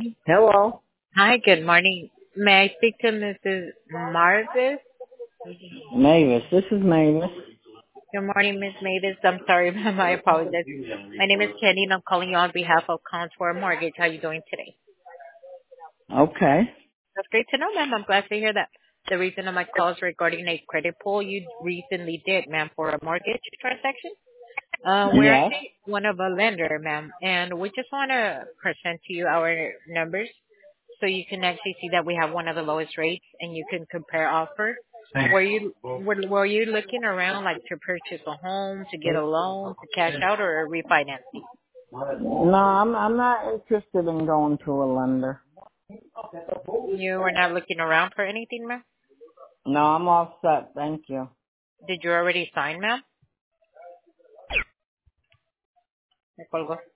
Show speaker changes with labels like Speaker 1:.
Speaker 1: Hello.
Speaker 2: Hi, good morning. May I speak to Mrs. Marvis?
Speaker 1: Mavis. This is Mavis.
Speaker 2: Good morning, Miss Mavis. I'm sorry, ma'am. I apologize. My name is Kenny, and I'm calling you on behalf of Cons for a Mortgage. How are you doing today?
Speaker 1: Okay.
Speaker 2: That's great to know, ma'am. I'm glad to hear that. The reason of my call is regarding a credit pull you recently did, ma'am, for a mortgage transaction. We're
Speaker 1: Yes.
Speaker 2: actually one of a lender, ma'am, and we just want to present to you our numbers so you can actually see that we have one of the lowest rates and you can compare offer. Were you looking around like to purchase a home, to get a loan, to cash out, or refinancing?
Speaker 1: No, I'm not interested in going to a lender.
Speaker 2: You were not looking around for anything, ma'am?
Speaker 1: No, I'm all set. Thank you.
Speaker 2: Did you already sign, ma'am? Me colgó.